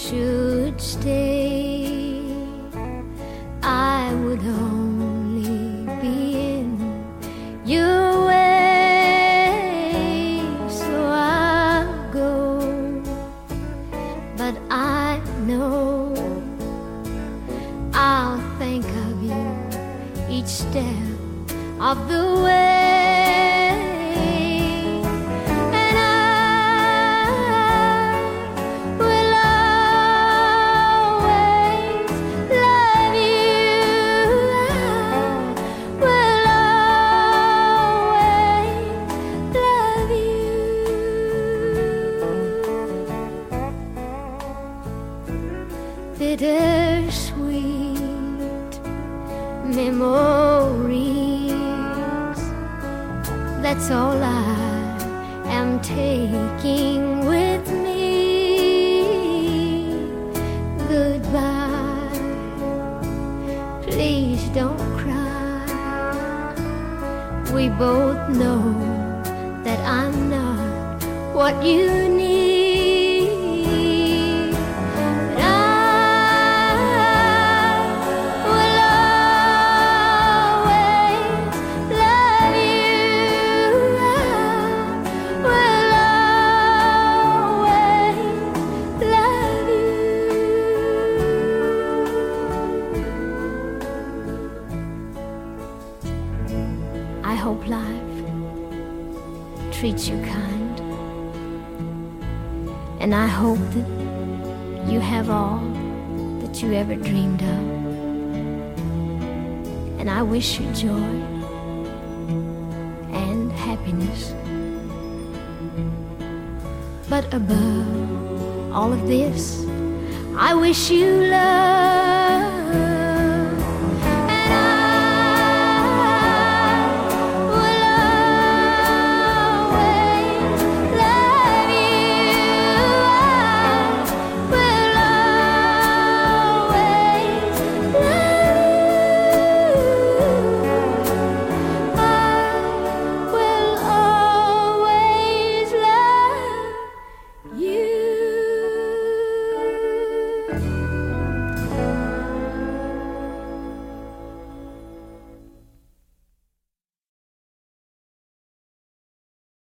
should stay, I would only be in your way. So I'll go, but I know I'll think of you each step of the way. Bittersweet memories, that's all I am taking with me. Goodbye, please don't cry. We both know that I'm not what you need. I hope life treats you kind, and I hope that you have all that you ever dreamed of, and I wish you joy and happiness. But above all of this, I wish you love.